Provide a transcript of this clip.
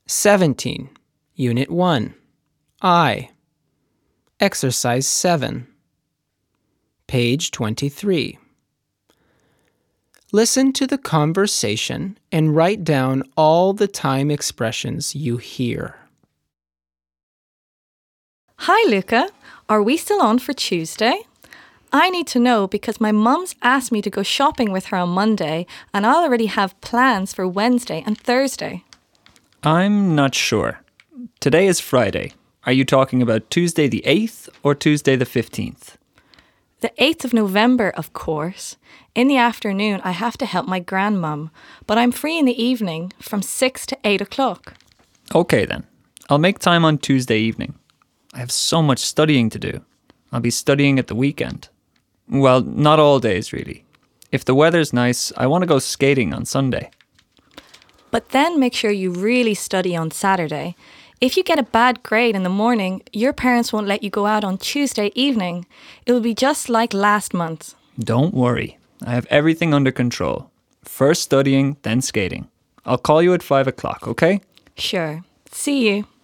17. Unit 1. I. Exercise 7. Page 23. Listen to the conversation and write down all the time expressions you hear. Hi, Luca. Are we still on for Tuesday? I need to know because my mum's asked me to go shopping with her on Monday and I already have plans for Wednesday and Thursday. I'm not sure. Today is Friday. Are you talking about Tuesday the 8th or Tuesday the 15th? The 8th of November, of course. In the afternoon, I have to help my grandmum, but I'm free in the evening from 6 to 8 o'clock. Okay then. I'll make time on Tuesday evening. I have so much studying to do. I'll be studying at the weekend. Well, not all days really. If the weather's nice, I want to go skating on Sunday. But then make sure you really study on Saturday. If you get a bad grade in the morning, your parents won't let you go out on Tuesday evening. It will be just like last month. Don't worry. I have everything under control. First studying, then skating. I'll call you at 5 o'clock, okay? Sure. See you.